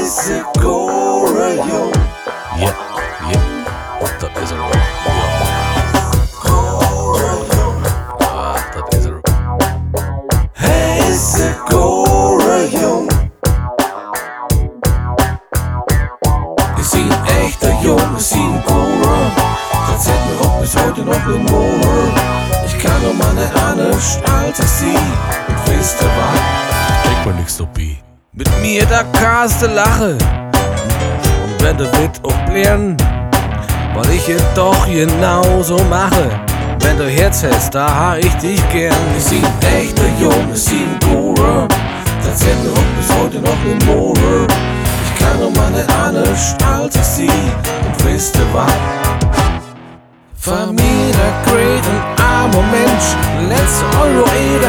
is a Cora Jung. Ja, dat is er ook. Cora Jung. Dat is er ook. Hij is a Cora Jung. Ik zie een echte Jung, ik zie een Cora. Dat zet me op bis heute noch im Ohr. Ich kann noch mal nicht anders als ich sie. Und wisst ihr was? Denk maar niks op ie. Mit mir da kannst du lachen. Und wenn du willst auch lernen, weil ich es doch genauso mache. Wenn du Herz hast, da ha ich dich gern. Ich sie ein echter Junge, sie ein Cora. Das zählt mir auch bis heute noch im Ohr. Ich kann noch mal nicht anders als ich sie. Und wisst ihr was? Familie, great, ein armer Mensch. Letzte Euro,